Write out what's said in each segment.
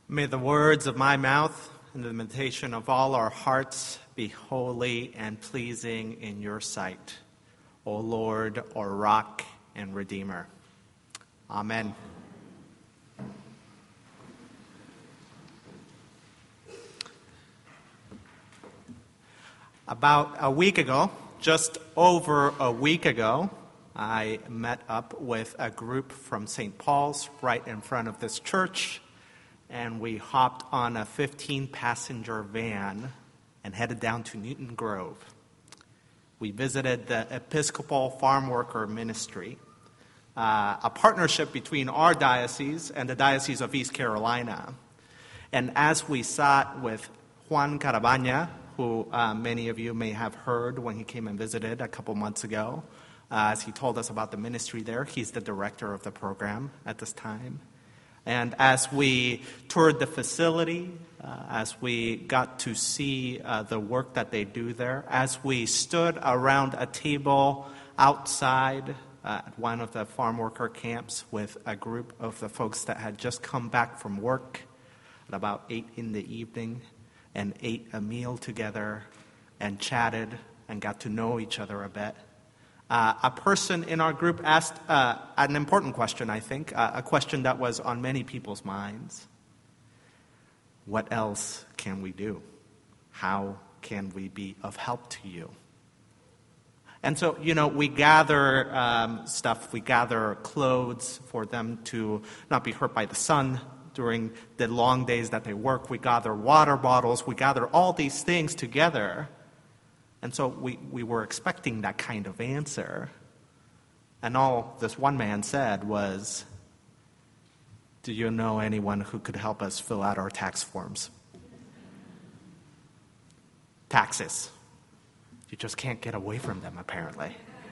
May the words of my mouth and the meditation of all our hearts be holy and pleasing in your sight, O Lord, our rock and redeemer. Amen. About a week ago, just over a week ago, I met up with a group from St. Paul's right in front of this church, and we hopped on a 15-passenger van and headed down to Newton Grove. We visited the Episcopal Farm Worker Ministry, a partnership between our diocese and the Diocese of East Carolina. And as we sat with Juan Carabana, who many of you may have heard when he came and visited a couple months ago, as he told us about the ministry there. He's the director of the program at this time. And as we toured the facility, as we got to see the work that they do there, as we stood around a table outside at one of the farm worker camps with a group of the folks that had just come back from work at about 8 in the evening and ate a meal together and chatted and got to know each other a bit, a person in our group asked an important question, I think, a question that was on many people's minds. What else can we do? How can we be of help to you? And so, we gather stuff. We gather clothes for them to not be hurt by the sun during the long days that they work. We gather water bottles. We gather all these things together. And so we were expecting that kind of answer. And all this one man said was, "Do you know anyone who could help us fill out our tax forms?" Taxes. You just can't get away from them, apparently.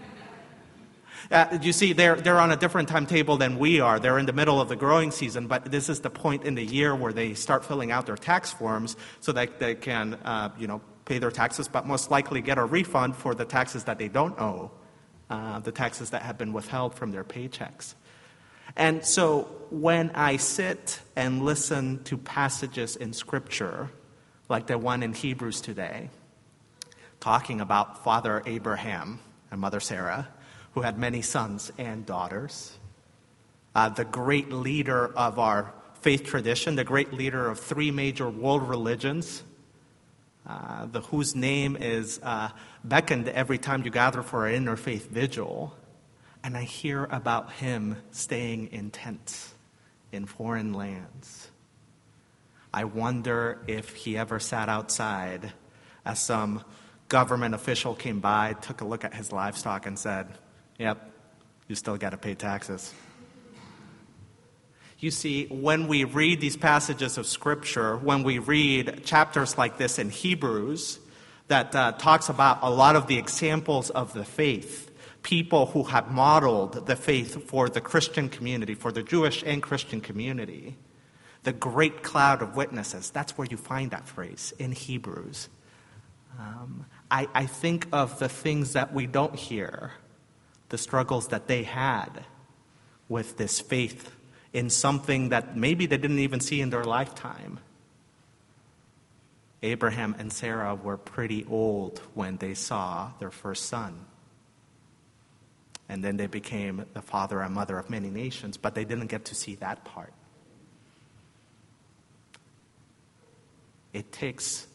You see, they're on a different timetable than we are. They're in the middle of the growing season, but this is the point in the year where they start filling out their tax forms so that they can, pay their taxes, but most likely get a refund for the taxes that they don't owe, the taxes that have been withheld from their paychecks. And so when I sit and listen to passages in Scripture, like the one in Hebrews today, talking about Father Abraham and Mother Sarah, who had many sons and daughters, the great leader of our faith tradition, the great leader of 3 major world religions, whose name is beckoned every time you gather for an interfaith vigil. And I hear about him staying in tents in foreign lands. I wonder if he ever sat outside as some government official came by, took a look at his livestock and said, "Yep, you still got to pay taxes." You see, when we read these passages of Scripture, when we read chapters like this in Hebrews that talks about a lot of the examples of the faith, people who have modeled the faith for the Christian community, for the Jewish and Christian community, the great cloud of witnesses, that's where you find that phrase in Hebrews. I think of the things that we don't hear, the struggles that they had with this faith in something that maybe they didn't even see in their lifetime. Abraham and Sarah were pretty old when they saw their first son. And then they became the father and mother of many nations, but they didn't get to see that part. It takes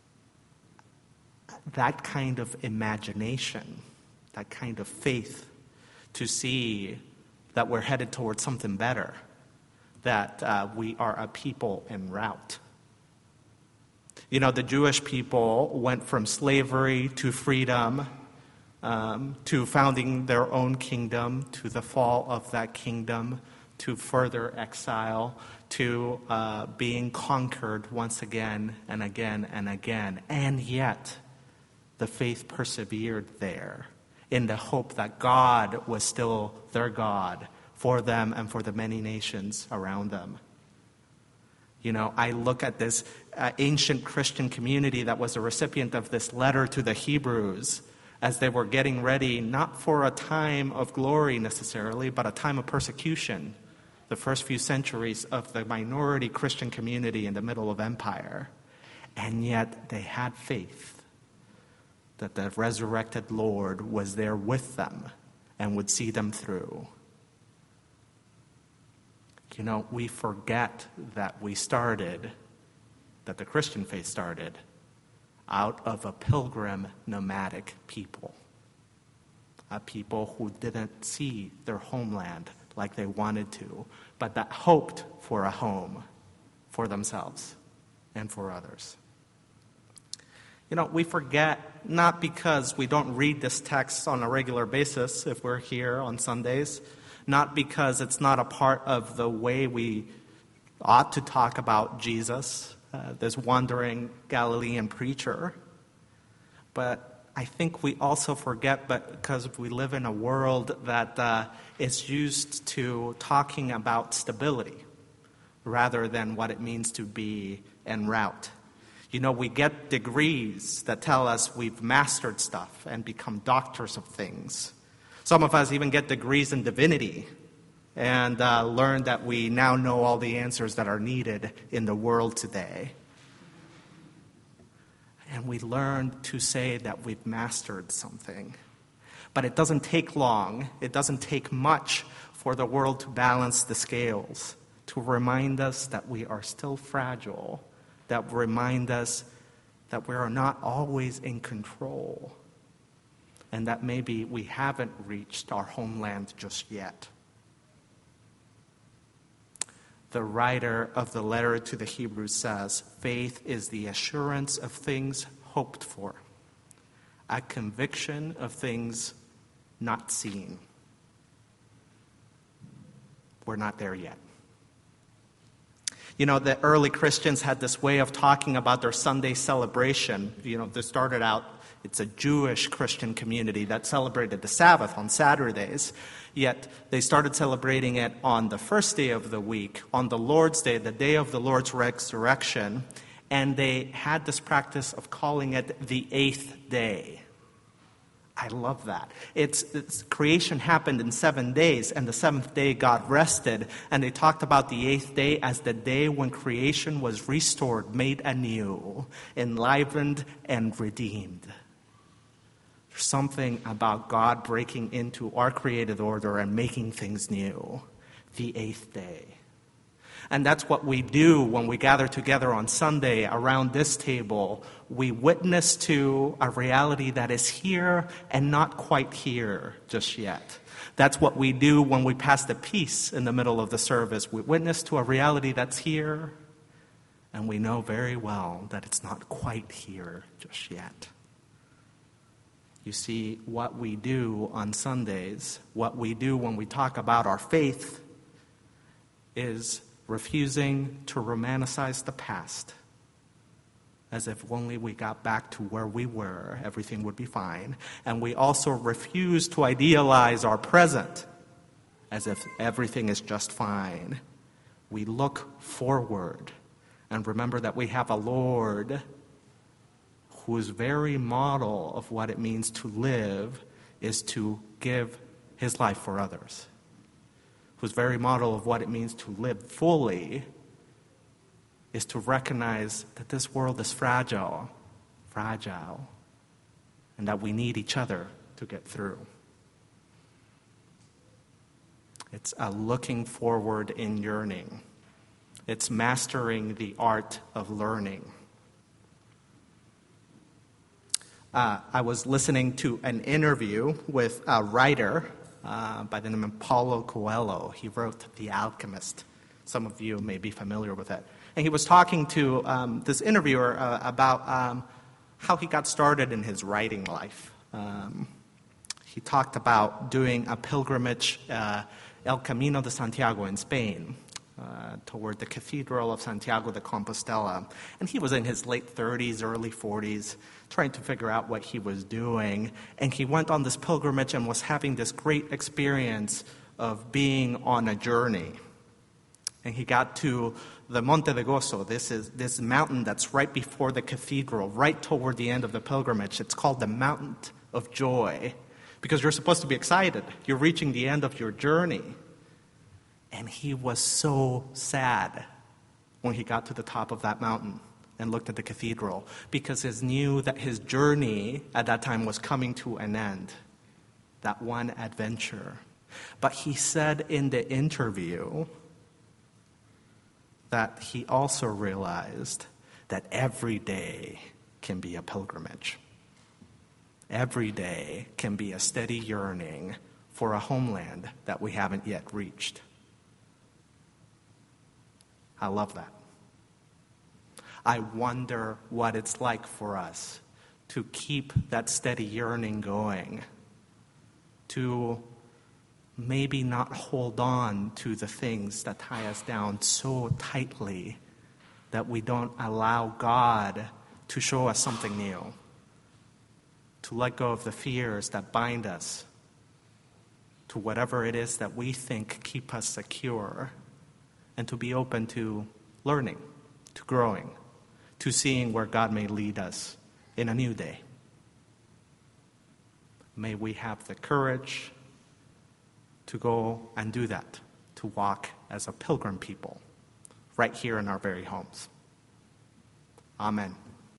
that kind of imagination, that kind of faith to see that we're headed towards something better, that we are a people en route. The Jewish people went from slavery to freedom, to founding their own kingdom, to the fall of that kingdom, to further exile, to being conquered once again and again and again. And yet, the faith persevered there in the hope that God was still their God for them and for the many nations around them. I look at this ancient Christian community that was a recipient of this letter to the Hebrews as they were getting ready, not for a time of glory necessarily, but a time of persecution. the first few centuries of the minority Christian community in the middle of empire, and yet they had faith that the resurrected Lord was there with them and would see them through. You know, we forget that that the Christian faith started out of a pilgrim nomadic people. A people who didn't see their homeland like they wanted to, but that hoped for a home for themselves and for others. You know, we forget, not because we don't read this text on a regular basis if we're here on Sundays, not because it's not a part of the way we ought to talk about Jesus, this wandering Galilean preacher, but I think we also forget, but because we live in a world that is used to talking about stability rather than what it means to be en route. You know, we get degrees that tell us we've mastered stuff and become doctors of things. Some of us even get degrees in divinity and learn that we now know all the answers that are needed in the world today. And we learn to say that we've mastered something. But it doesn't take long, it doesn't take much for the world to balance the scales, to remind us that we are still fragile, that remind us that we are not always in control, and that maybe we haven't reached our homeland just yet. The writer of the letter to the Hebrews says, faith is the assurance of things hoped for, a conviction of things not seen. We're not there yet. You know, the early Christians had this way of talking about their Sunday celebration. You know, they started out, it's a Jewish Christian community that celebrated the Sabbath on Saturdays. Yet they started celebrating it on the first day of the week, on the Lord's Day, the day of the Lord's resurrection. And they had this practice of calling it the eighth day. I love that. It's creation happened in 7 days, and the seventh day God rested. And they talked about the eighth day as the day when creation was restored, made anew, enlivened, and redeemed. There's something about God breaking into our created order and making things new. The eighth day. And that's what we do when we gather together on Sunday around this table. We witness to a reality that is here and not quite here just yet. That's what we do when we pass the peace in the middle of the service. We witness to a reality that's here, and we know very well that it's not quite here just yet. You see, what we do on Sundays, what we do when we talk about our faith, is refusing to romanticize the past as if only we got back to where we were, everything would be fine. And we also refuse to idealize our present as if everything is just fine. We look forward and remember that we have a Lord whose very model of what it means to live is to give his life for others, whose very model of what it means to live fully is to recognize that this world is fragile, and that we need each other to get through. It's a looking forward in yearning. It's mastering the art of learning. I was listening to an interview with a writer by the name of Paulo Coelho. He wrote The Alchemist. Some of you may be familiar with it. And he was talking to this interviewer about how he got started in his writing life. He talked about doing a pilgrimage, El Camino de Santiago in Spain, toward the Cathedral of Santiago de Compostela. And he was in his late 30s, early 40s, trying to figure out what he was doing. And he went on this pilgrimage and was having this great experience of being on a journey. And he got to the Monte de Gozo. This is this mountain that's right before the cathedral, right toward the end of the pilgrimage. It's called the Mountain of Joy, because you're supposed to be excited. You're reaching the end of your journey. And he was so sad when he got to the top of that mountain and looked at the cathedral, because he knew that his journey at that time was coming to an end, that one adventure. But he said in the interview that he also realized that every day can be a pilgrimage. Every day can be a steady yearning for a homeland that we haven't yet reached. I love that. I wonder what it's like for us to keep that steady yearning going, to maybe not hold on to the things that tie us down so tightly that we don't allow God to show us something new, to let go of the fears that bind us to whatever it is that we think keep us secure, and to be open to learning, to growing, to seeing where God may lead us in a new day. May we have the courage to go and do that, to walk as a pilgrim people right here in our very homes. Amen.